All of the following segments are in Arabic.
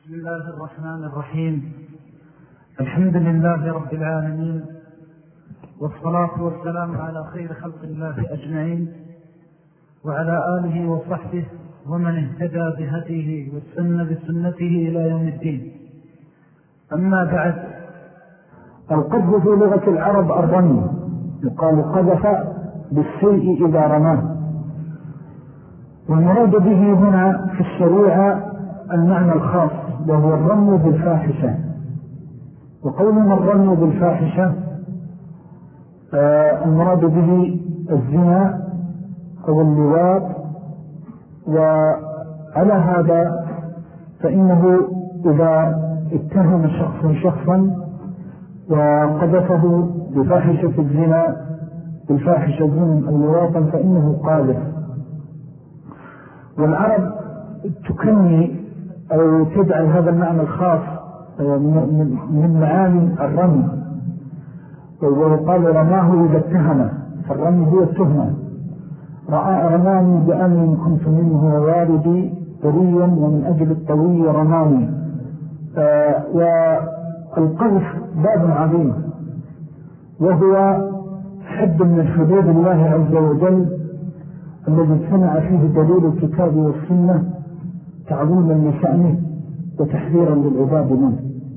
بسم الله الرحمن الرحيم. الحمد لله رب العالمين، والصلاة والسلام على خير خلق الله أجمعين، وعلى آله وصحبه ومن اهتدى بهديه والسنة بسنته إلى يوم الدين. أما بعد، القذف في لغة العرب الرمي، يقال قذف بالشيء إذا رماه، والمراد به هنا في الشريعة المعنى الخاص وهو الرمي بالفاحشة. وقولنا الرمي بالفاحشة المراد به الزنا أو اللواط، وعلى هذا فإنه إذا اتهم شخصا وقذفه بفاحشة الزنا بالفاحشة زنا اللواطا فإنه قاذف. والعرب تكني أو تجعل هذا المعنى الخاص من معاني الرمي، ويقال رماه إذا اتهمه، فالرمي هو التهمة. رماني بأن كنت منه ووالدي طريا ومن أجل الطوي رماني. والقذف باب عظيم، وهو حد من حدود الله عز وجل الذي اجتمع فيه دليل الكتاب والسنة تعظيما لشأنه وتحذيرا للعباد منه.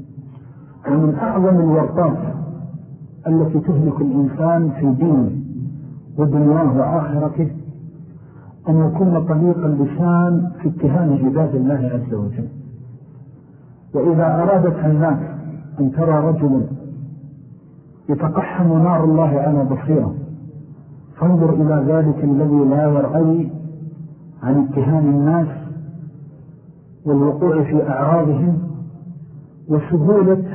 ومن أعظم الورطات التي تهلك الإنسان في دينه ودنياه وآخرته أن يكون طليق اللسان في اتهام عباد الله عز وجل. وإذا أرادت عيناك أن ترى رجلا يتقحم نار الله على بصيره، فانظر إلى ذلك الذي لا يرعي عن اتهام الناس والوقوع في أعراضهم وسهولة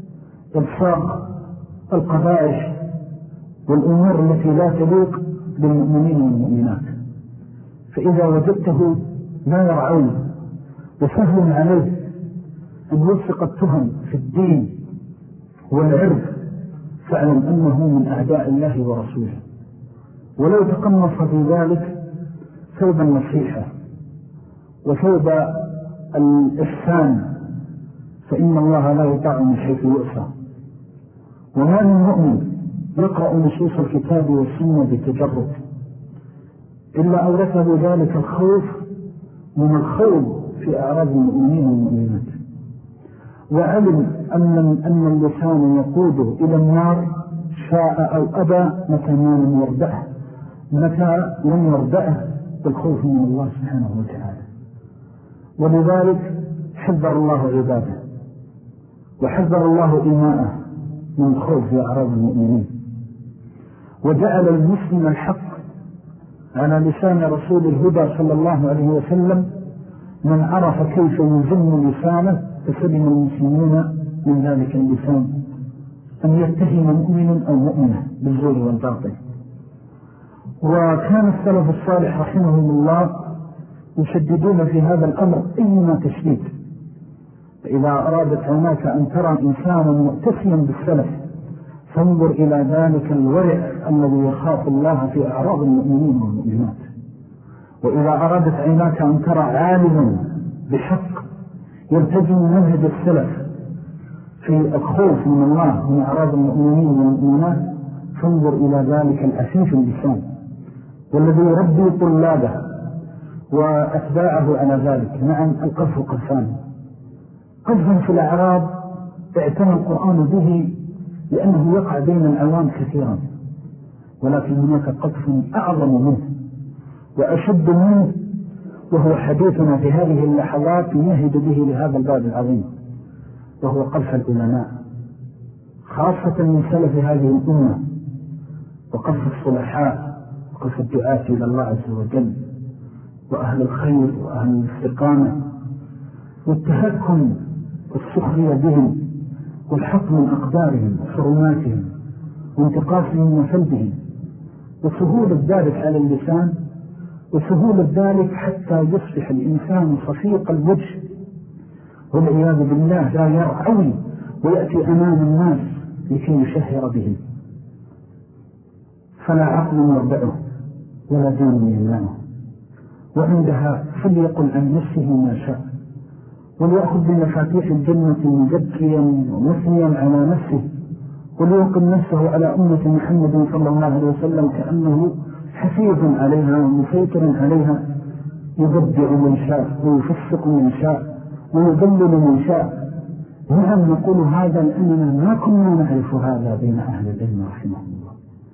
إلصاق القبائح والأمور التي لا تليق بالمؤمنين والمؤمنات. فإذا وجدته لا يرعي وسهل عليه أن يلصق التهم في الدين والعرض، فاعلم أنه من أعداء الله ورسوله. ولو تقمص في ذلك ثوب النصيحة وثوب الإحسان فإن الله لا يطاع من حيث يؤسى. وما من مؤمن يقرأ نصوص الكتاب والسنة بتجرد إلا أورثه ذلك الخوف من الخوض في أعراض المؤمنين والمؤمنات، وعلم أن اللسان يقوده إلى النار شاء أو أبى متى ما لم يردعه، متى لم يردعه بالخوف من الله سبحانه وتعالى. ولذلك حذر الله عباده وحذر الله إماءه من الخوف في أعراض المؤمنين، وجعل المسلم الحق على لسان رسول الهدى صلى الله عليه وسلم من عرف كيف يزن لسانه فسلم المسلمون من ذلك اللسان أن يتهم مؤمن أو مؤمنة بالزور والباطل. وكان السلف الصالح رحمهم الله يشددون في هذا الأمر أيما تشديد. فإذا أرادت عيناك أن ترى إنسانا مؤتسيا بالسلف فانظر إلى ذلك الورع الذي يخاف الله في أعراض المؤمنين والمؤمنات. وإذا أرادت عيناك أن ترى عالما بحق يلتزم منهج السلف في الخوف من الله من أعراض المؤمنين والمؤمنات فانظر إلى ذلك الأسيف اللسان والذي يربي طلابه وأتباعه على ذلك. نعم، القذف قذفان. قذف في الأعراض اعتنى القرآن به لأنه يقع بين العوام كثيرا، ولكن هناك قذف أعظم منه وأشد منه، وهو حديثنا في هذه اللحظات يمهد به لهذا الباب العظيم، وهو قذف العلماء خاصة من سلف هذه الأمة، وقذف الصلحاء وقذف الدعاة إلى الله عز وجل وأهل الخير وأهل الاستقامة، والتهكم والسخرية بهم والحق من أقدارهم وحرماتهم وانتقاصهم وسلبهم، وسهولة ذلك على اللسان، وسهولة ذلك حتى يصبح الإنسان صفيق الوجه والعياذ بالله لا يرعوي ويأتي أمام الناس لكي يشهر بهم، فلا عقل يربعه ولا دين يمنعه. وعندها فليقل عن نفسه ما شاء وليأخذ بمفاتيح الجنة مزكيا ومثنيا على نفسه، وليوقن نفسه على أمة محمد صلى الله عليه وسلم كأنه حفيظ عليها ومسيطر عليها، يبدع من شاء ويفسق من شاء ويضلل من شاء. نعم نقول هذا لأننا ما كنا نعرف هذا بين أهل العلم رحمه الله.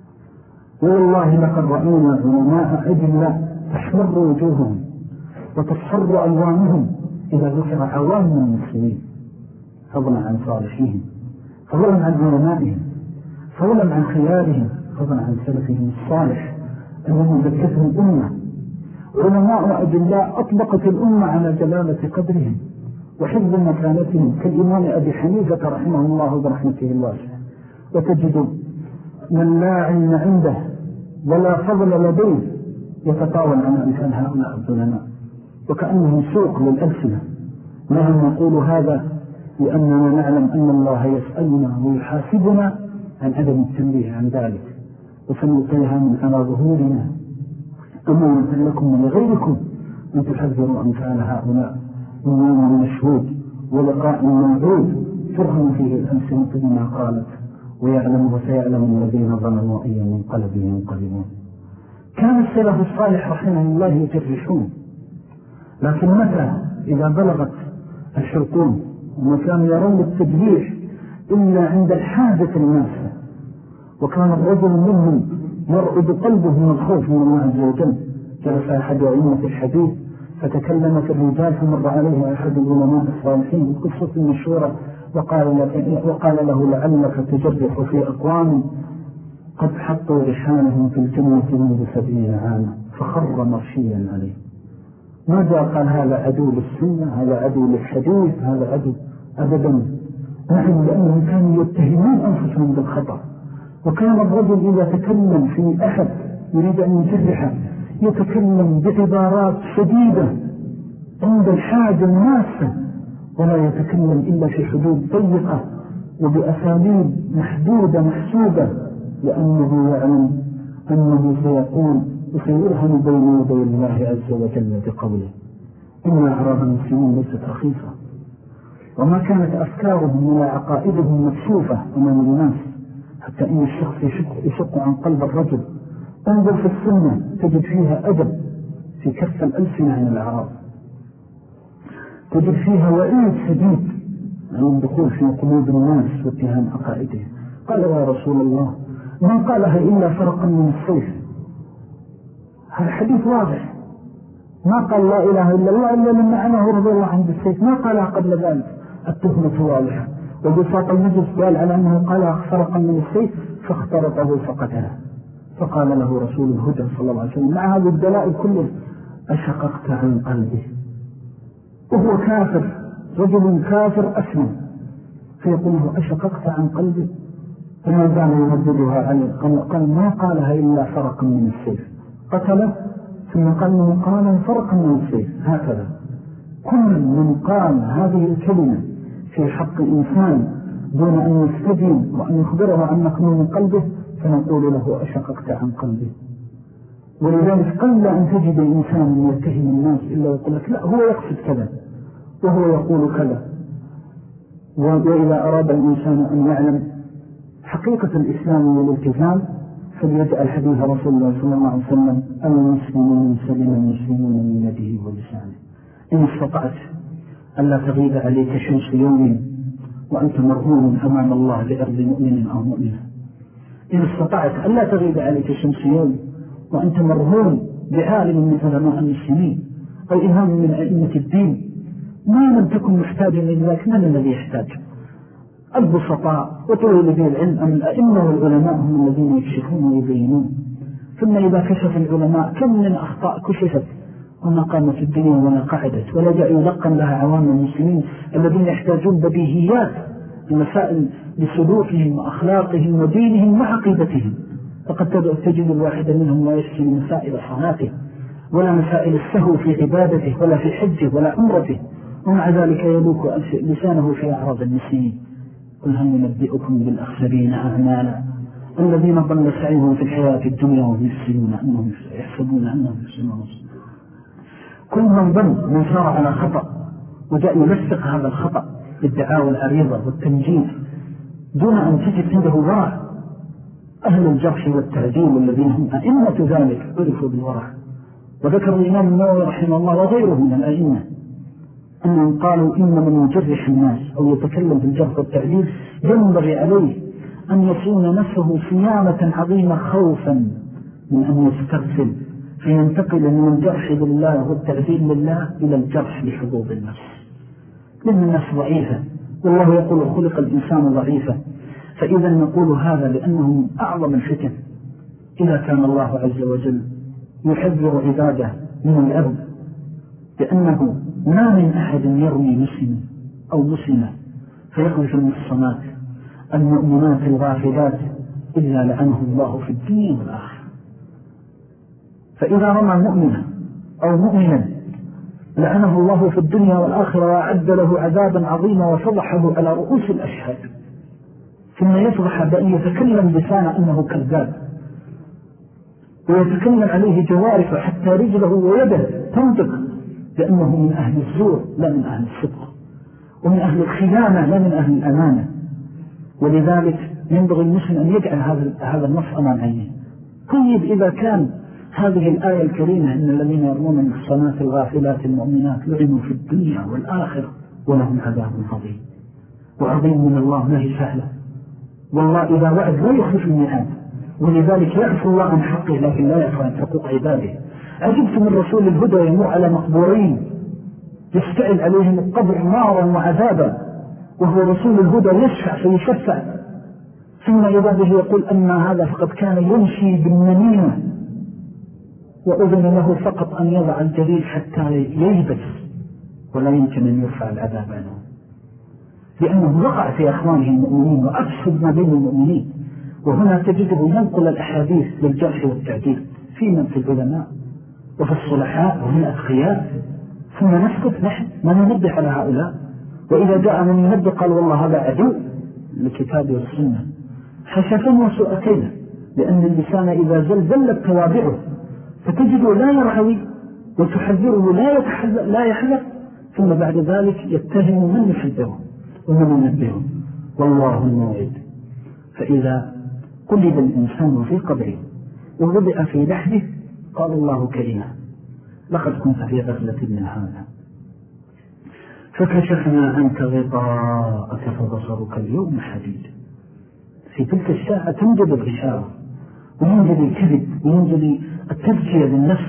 والله لقد رأينا علماء أجلاء تحمر وجوههم وتصفر ألوانهم إذا ذكر عوام المسلمين، فضلا عن صالحيهم، فضلا عن علمائهم، فضلا عن خيارهم، فضلا عن سلفهم الصالح أنهم ذكرهم الأمة. علماء أجلاء أطلقت الأمة على جلالة قدرهم وحفظ مكانتهم، كالإمام أبي حنيفة رحمه الله برحمته الواسعة. وتجد من لا علم عنده ولا فضل لديه يتطاول عن أمثال هؤلاء الظلماء وكأنهم سوق للألسنة. نحن نقول هذا لأننا نعلم أن الله يسألنا ويحاسبنا عن عدم التنبيه عن ذلك، وسنلقيها من على ظهورنا أمانة لكم ولغيركم أن تحذروا أمثال هؤلاء من يوم مشهود ولقاء موعود ترهم فيه الألسنة بما قالت، ويعلم وسيعلم الذين ظلموا أي منقلب ينقلبون. كان السلف الصالح رحمه الله يجرحون، لكن متى إذا بلغت الحلقوم وما كانوا يرون التجريح إلا عند الحاجة الماسة، وكان الرجل منهم يرعد قلبه من الخوف من الله عز وجل. جلس أحد أئمة الحديث فتكلم في الرجال فمر عليه أحد العلماء الصالحين قصة مشهورة وقال له لعلك تجرح في أقوام قد حطوا رحالهم في الجنة منذ 70 عاما، فخر مرشيا عليه. ماذا قال هذا عدو للسنة، هذا عدو للحديث، هذا عدو؟ أبدا. نحن لأنهم كانوا يتهمون أنفسهم بالخطأ. وكان الرجل إذا تكلم في أحد يريد أن يجرحه يتكلم بعبارات شديدة عند الحاجة الماسة، ولا يتكلم إلا في حدود ضيقة وبأساليب محدودة محسوبة، لأنه يعلم أنه سيقول وسيرهن بين يدي الله عز وجل بقوله إن أعراض المسلمين ليست رخيصة. وما كانت أفكارهم ولا عقائدهم مكشوفة أمام الناس، حتى إن الشخص يشق عن قلب الرجل. انظر في السنة تجد فيها أدب في كف الألسنة عن الأعراض، تجد فيها وعيد شديد عن الدخول في قلوب الناس واتهام عقائدهم. قال يا رسول الله ما قالها إلا فرقا من السيف. هذا حديث واضح. ما قال لا إله إلا الله إلا لما عنه رضي الله عنه بالسيف، ما قالها قبل ذلك. التهمة واضحة. وبساط المجلس قال على أنه قالها فرقا من السيف فاخترطه فقتله. فقال له رسول الهدى صلى الله عليه وسلم مع هذه الدلائل كله أشققت عن قلبه، وهو كافر، رجل كافر أسلم، فيقول له أشققت عن قلبه. فما زال يرددها عليه، قال ما قالها إلا فرقا من السيف. قتله ثم قال من قال فرقا من السيف. هكذا كل من قال هذه الكلمة في حق إنسان دون أن يستدين وأن يخبره عن نقل من قلبه فنقول له أشققت عن قلبه. ولذلك قل أن تجد إنسان يتهم الناس إلا يقول لك لا هو يقصد كذا وهو يقول كذا. وإذا أراد الإنسان أن يعلم حقيقة الإسلام والالتزام فليجعل حديث رسول الله صلى الله عليه وسلم المسلمون سلم المسلمون من يده ولسانه. إن استطعت ألا تغيب عليك شمس يوم وأنت مرهون أمام الله لأرض مؤمن أو مؤمنة. إن استطعت ألا تغيب عليك شمس يوم وأنت مرهون بعالم من علماء المسلمين أو إمام من أئمة الدين، ما لم تكن محتاجا لذلك. من الذي يحتاج؟ البسطاء وطول به العلم أم الأئمة والعلماء هم الذين يكشفون ويبينون. ثم إذا كشف العلماء كم من أخطاء كشفت وما قامت الدنيا ولا قعدت ولا جاء يلقن لها عوام المسلمين الذين يحتاجون بديهيات المسائل لسلوكهم وأخلاقهم ودينهم وعقيدتهم. فقد تجد الواحد منهم لا يشكي مسائل صلاته ولا مسائل السهو في عبادته ولا في حجه ولا عمرته، ومع ذلك يلوك لسانه في أعراض المسلمين. قل هل ننبئكم بالأخسرين أعمالا الذين ضل سعيهم في الحياة الدنيا وهم يحسبون أنهم يحسنون. كل من ضل من صار على خطأ وجاء يلصق هذا الخطأ بالدعاوى العريضة والتمجيد دون أن تجد عنده ورع. أهل الجرح والتعديل الذين هم أئمة ذلك عرفوا بالورع. وذكر الإمام النووي رحمه الله وغيره من الأئمة أنهم قالوا إن من يجرح الناس أو يتكلم في الجرح والتعديل ينبغي عليه أن يصون نفسه صيانة عظيمة خوفا من أن يسترسل فينتقل من الجرح لله والتعديل لله إلى الجرح لحظوظ النفس، لأن النفس ضعيفة والله يقول خلق الإنسان ضعيفا. فإذا نقول هذا لأنه من أعظم الفتن إذا كان الله عز وجل يحذر عباده من الأرض، لأنه ما من أحد يرمي مسلم أو مسلمة فيقذف المحصنات المؤمنات الغافلات إلا لعنه الله في الدين والآخرة. فإذا رمى مؤمنا أو مؤمنا لعنه الله في الدنيا والآخرة وأعد له عذابا عظيما وفضحه على رؤوس الأشهاد، ثم يفضح بأن يتكلم لسانه أنه كذاب ويتكلم عليه جوارحه حتى رجله ويده تنطق، لأنه من أهل الزور لا من أهل الصدق، ومن أهل الخيانة لا من أهل الأمانة. ولذلك ينبغي المسلم أن يجعل هذا النص أمام عينه. طيب إذا كان هذه الآية الكريمة إن الذين يرمون المحصنات الغافلات المؤمنات لعنوا في الدنيا والآخرة ولهم عذاب عظيم، وعظيم من الله ما هي سهلة، والله إذا وعد لا يخلف الميعاد، ولذلك يعفو الله عن حقه لكن لا يعفو عن حقوق عباده. عجبت من رسول الهدى يمر على مقبورين يستعد عليهم القبر نارا وعذابا، وهو رسول الهدى يشفع فيشفع، ثم إذا به يقول أما هذا فقد كان يمشي بالنميمة وأذن له فقط أن يضع الجليل حتى ييبس ولا يمكن أن يرفع العذاب عنه، لأنه وقع في أخوانه المؤمنين وأفسد ما بين المؤمنين. وهنا تجده ينقل الأحاديث للجرح والتعديل في من في العلماء وفي الصلحاء وفي الأتقياء، ثم نسكت نحن ما ننبه على هؤلاء. وإذا جاء من ينبه قال والله هذا عدو لكتاب والسنة، حشفا وسؤتين، لأن اللسان إذا زلت توابعه فتجده لا يرعوي وتحذره لا يحذر، ثم بعد ذلك يتهم من يحذره ومن ينبهه والله الموعد. فإذا قلب الإنسان في قبره ووضع في لحده قال الله كريما لقد كنت في غفلة من هذا فكشفنا عنك غطاءك فبصرك اليوم حديد. في تلك الساعة تنجد الغشاوة وينجد الكذب وينجد التزكية للنفس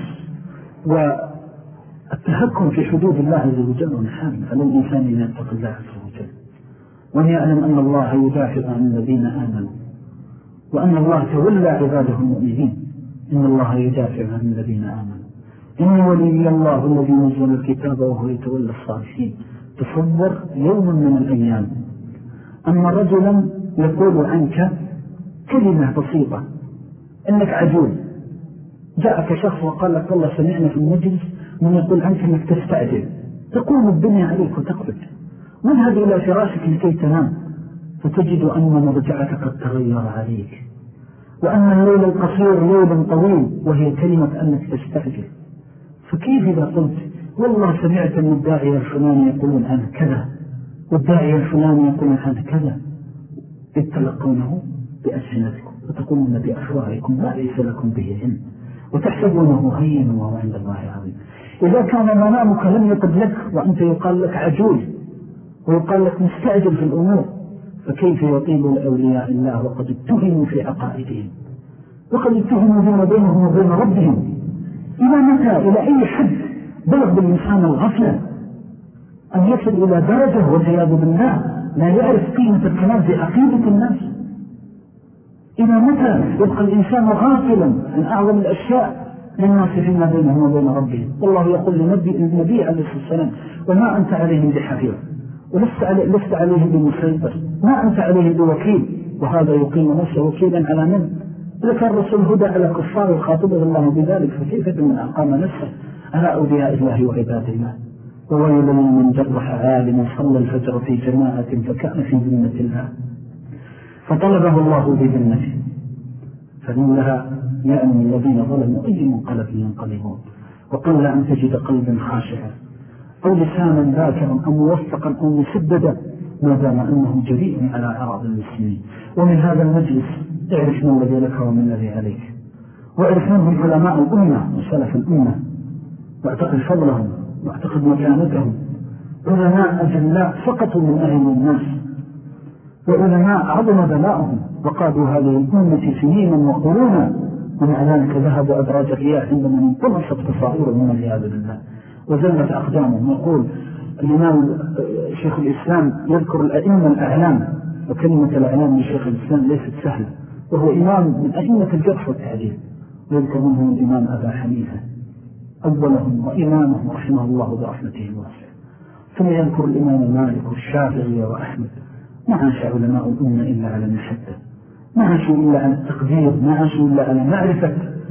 والتهكم في حدود الله عز وجل ونحن. على الإنسان أن يتقي الله عز وجل وأن يعلم أن الله يدافع عن الذين آمنوا وأن الله تولى عباده المؤمنين. إن الله يدافع عن الذين آمنوا إن ولي الله الذي نزل الكتاب وهو يتولى الصالحين. تصور يوم من الأيام أن رجلا يقول عنك كلمة بسيطة إنك عجول، جاءك شخص وقال لك والله سمعنا في المجلس من يقول عنك أنك تستعجل، تقوم الدنيا عليك وتقبض، واذهب إلى فراشك لكي تنام فتجد أن مرجعك قد تغير عليك، وأن الليل القصير ليل طويل، وهي كلمة أنك تستعجل. فكيف إذا قلت والله سمعت أن الداعية الفلاني يقولون عنه كذا والداعية الفلاني يقولون عنه كذا، إذ تلقونه بألسنتكم وتقولون بأفواهكم ما ليس لكم به علم وتحسبونه هين وهو عند الله عظيم. إذا كان منامك لم يطب لك وأنت يقال لك عجول ويقال لك مستعجل في الأمور، فكيف يطيب لأولياء الله وقد اتهموا في عقائدهم وقد اتهموا فيما بينهم وبين ربهم؟ إلى متى إلى أي حد بلغ بالإنسان الغفلة أن يصل إلى درجة والعياذ بالله لا يعرف قيمة الكلام في عقيدة الناس؟ إلى متى يبقى الإنسان غافلا عن أعظم الأشياء للناس فيما بينهم وبين ربهم؟ والله يقول للنبي عليه الصلاة والسلام وما أنت عليهم بحفيظ ولست عليهم بمسيطر، ما أنت عليهم بوكيل. وهذا يقيم نفسه وكيلا على من؟ إذا كان رسول هدى على كفار وخاطبه الله بذلك فكيف بمن أقام نفسه على أولياء الله وعباد الله؟ وويل من جرح عالم صلى الفجر في جماعة فكان في ذمة الله فطلبه الله بذمته فلولها يأمن الذين ظلموا أي منقلب ينقلبون. وقل أن تجد قلبا خاشعا أو لسانا ذاكرا أو موفقا أو مسددا ما دام أنه جريء على أعراض المسلمين. ومن هذا المجلس اعرف ما الذي لك ومن الذي عليك، واعرف منهم علماء الأمة وسلف الأمة، واعتقد فضلهم واعتقد مكانتهم. علماء أجلاء سقطوا من أهل الناس، وعلماء عظم بلاءهم وقادوا هذه الأمة سنينا وقرونا، ومع ذلك ذهبوا أدراج الرياح عندما انطلصت بصائرهم والعياذ بالله وزلت أقدامهم. يقول الإمام شيخ الإسلام يذكر الأئمة الأعلام، وكلمة الأعلام لشيخ الإسلام ليست سهلة، وهو إمام من أئمة الجرح والتعديل، ويذكر منهم الإمام أبا حنيفة أولهم وإمامهم رحمه الله برحمته الواسعة، ثم يذكر الإمام مالك والشافعي وأحمد. ما عاش علماء الأمة إلا على المحبة، ما عاشوا إلا على التقدير، ما عاشوا إلا على معرفة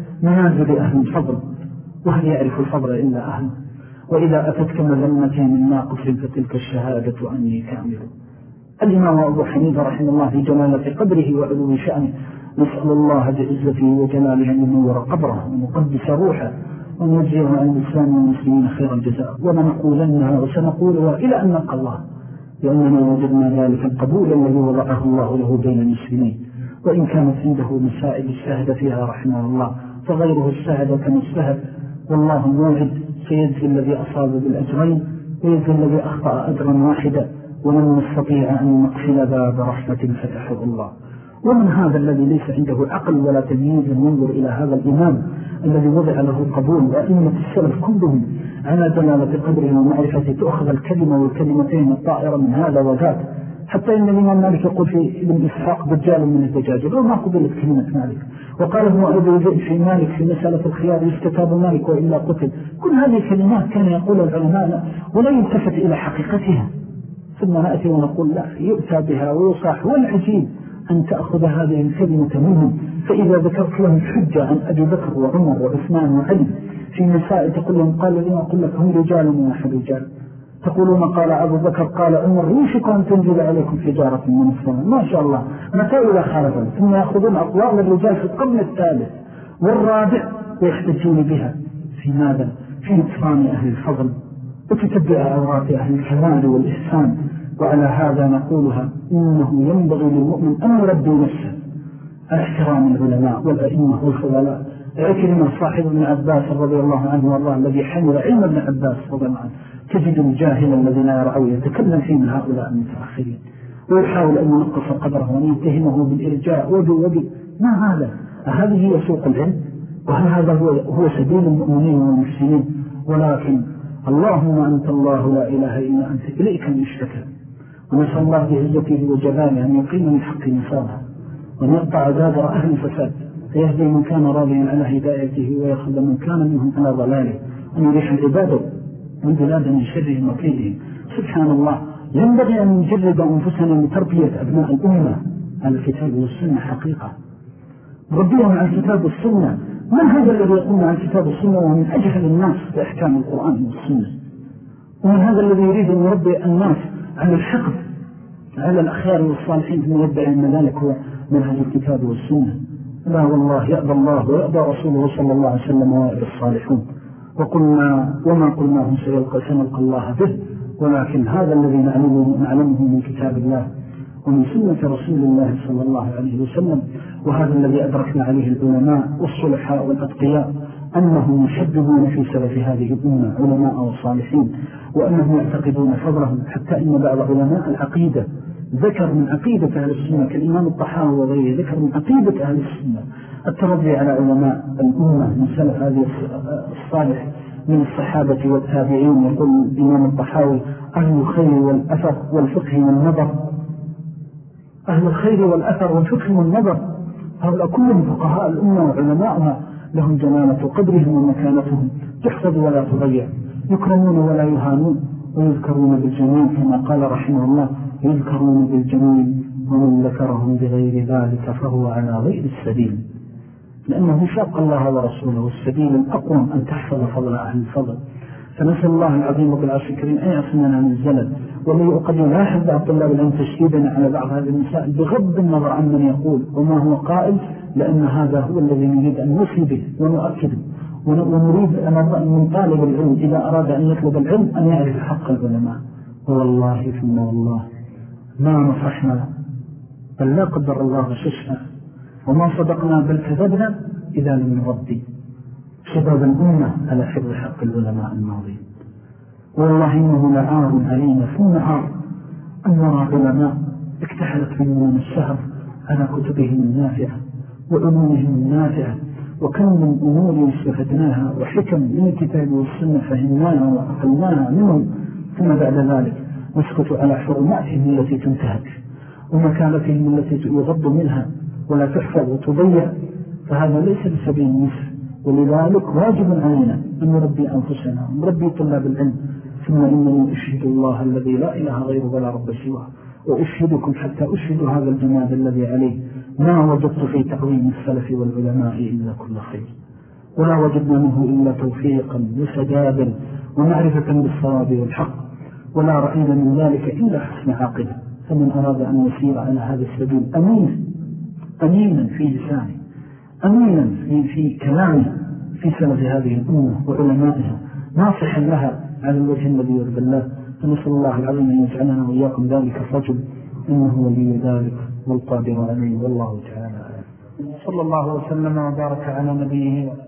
منازل أهل الفضل، وهل يعرف الفضل إلا أهل. وإذا أتتك مذمتين من ناقص فتلك الشهادة أني كامل. الإمام أبو حنيفة رحمه الله في جلالة قدره وعلو شأنه نسأل الله بعزته وجلاله أن ينور قبره ونقدس روحه ونجزيه عن الإسلام والمسلمين خير الجزاء، ونقولنها وسنقولها إلى أن نلقى الله، لأننا وجدنا ذلك القبول الذي وضعه الله له بين المسلمين. وإن كانت عنده مسائل الشهد فيها رحمه الله فغيره الشهد كما الشهد، والله موعد سيجزي الذي أصاب بالأجرين ويجزي الذي أخطأ أجرا واحدا، ولن نستطيع أن نقفل باب رحمة فتحه الله. ومن هذا الذي ليس عنده عقل ولا تمييز ينظر إلى هذا الإمام الذي وضع له قبول، وأئمة السلف كلهم على دلالة قدره ومعرفته تأخذ الكلمة والكلمتين الطائرة من هذا وذاك، حتى إن الإمام مالك يقول في ابن إسحاق دجال من الدجاجل وما قبلت كلمة مالك، وقال هو أبو زيد في مالك في مسألة الخيار يستتاب مالك وإلا قتل. كل هذه الكلمات كان يقول العلماء ولا يلتفت إلى حقيقتها، ثم نأتي ونقول لا يؤتى بها ويصاح. والعجيب أن تأخذ هذه الكلمة منهم، فإذا ذكرت لهم حجة عن أبي بكر وعمر وعثمان وعلي في مسائل تقول لهم قال لي أقول لك هم رجال ونحن رجال، تقولون قال أبو بكر قال عمر يوشك أن تنزل عليكم حجارة من السماء، ما شاء الله متى إلى خالفا. ثم يأخذون أقوال الرجال في القرن الثالث والرابع ويحتجون بها في ماذا؟ في نصران أهل الفضل وتتبع أوراق أهل الكمال والإحسان. وعلى هذا نقولها إنه ينبغي للمؤمن أن يربي نفسه على احترام العلماء والأئمة والفضلاء. عكرمة صاحب ابن عباس رضي الله عنه والله الذي حمل علم ابن عباس رضي الله عنه تجد الجاهل الذي لا يرعوه يتكلم فيه من هؤلاء المتأخرين ويحاول أن ينقص قدره وأن يتهمه بالإرجاء وبي ما هذا؟ هذه هي سوق العلم، وهل هذا هو سبيل المؤمنين والمسلمين؟ ولكن اللهم أنت الله لا إله إلا أنت إليك المشتكى، ونسأل الله بعزته وجلاله أن يقيم من حق نصابه وأن يقطع دابر أهل الفساد، فيهدي من كان راضيا على هدايته ويخذ من كان منهم على ضلاله، أن يريح العباد من بلاد من شرهم وكيدهم. سبحان الله، ينبغي أن نجرد أنفسنا لتربية أبناء الأمة على الكتاب والسنة حقيقة، ربيهم على الكتاب والسنة. من هذا الذي يقوم على الكتاب والسنة ومن أجهل الناس بأحكام القرآن والسنة؟ ومن هذا الذي يريد أن يربي الناس على الحقد على الأخيار والصالحين ثم يدعي أن ذلك هو منهج الكتاب والسنة؟ لا والله، يأبى الله ويأبى رسوله صلى الله عليه وسلم ويأبى الصالحون. وقلنا وما قلناه سنلقى الله به، ولكن هذا الذي نعلمه من كتاب الله ومن سنة رسول الله صلى الله عليه وسلم، وهذا الذي أدركنا عليه العلماء والصلحاء والأتقياء، أنهم يشبهون في سلف هذه الأمة علماء وصالحين، وأنهم يعتقدون فضلهم، حتى إن بعض علماء العقيدة ذكر من عقيدة أهل السنة كالإمام الطحاوي وغيره ذكر من عقيدة أهل السنة التربي على علماء الأمة من سلف هذه الصالح من الصحابة والتابعين. يقول الإمام الطحاوي أهل الخير والأثر والفقه والنظر، أهل الخير والأثر والفقه والنظر هؤلاء كلهم فقهاء الأمة وعلماءها، لهم جلالة قدرهم ومكانتهم تحفظ ولا تضيع، يكرمون ولا يهانون ويذكرون بالجميل كما قال رحمه الله يذكرون بالجميل ومن ذكرهم بغير ذلك فهو على غير السبيل، لأنه شاق الله ورسوله السبيل الأقوم أن تحفظ فضل أهل الفضل. فنسأل الله العظيم بالعرش الكريم أن يعصمنا من الزلل. ومن قد يلاحظ بعض طلاب العلم تشديدنا على بعض هذه المسائل بغض النظر عن من يقول وما هو قائل، لأن هذا هو الذي نريد أن نوصي به ونؤكده ونريد أن من طالب العلم إذا أراد أن يطلب العلم أن يعرف حق العلماء. والله ثم والله ما نصحنا بل لا قدر الله غششنا وما صدقنا بل كذبنا إذا لم نربي شباب الأمة على حفظ حق العلماء الماضين. والله إنه لعار علينا ثم عار أن نرى علماء اكتحلت منهم الشهر على كتبهم النافعة وعلومهم النافعة، وكم من أمور استفدناها وحكم من الكتاب والسنة فهمناها وأقلناها منهم، ثم بعد ذلك نسكت على حرماتهم التي تنتهك ومكانتهم التي يغض منها ولا تحفظ وتضيع، فهذا ليس بسبيل النصر. ولذلك واجب علينا أن نربي أنفسنا ونربي طلاب العلم. ثم إنني أشهد الله الذي لا إله غيره ولا رب سواه، وأشهدكم حتى أشهد هذا الجماد الذي عليه ما وجدت في تعظيم السلف والعلماء إلا كل خير، ولا وجدنا منه إلا توفيقا وسدادا ومعرفة بالصواب والحق، في رأينا من ذلك إلا حسن عاقبة. فمن أراد أن يسير على هذا السبيل أمينا في لسانه، أمينا في كلامه في سلف هذه الأمة وعلمائها، ناصحا لها على الوجه الذي يرضي الله. فنسأل الله العظيم أن يجعلنا وإياكم ذلك الرجل، إنه ولي ذلك والقادر عليه، والله تعالى. صلى الله وسلم وبارك على نبيه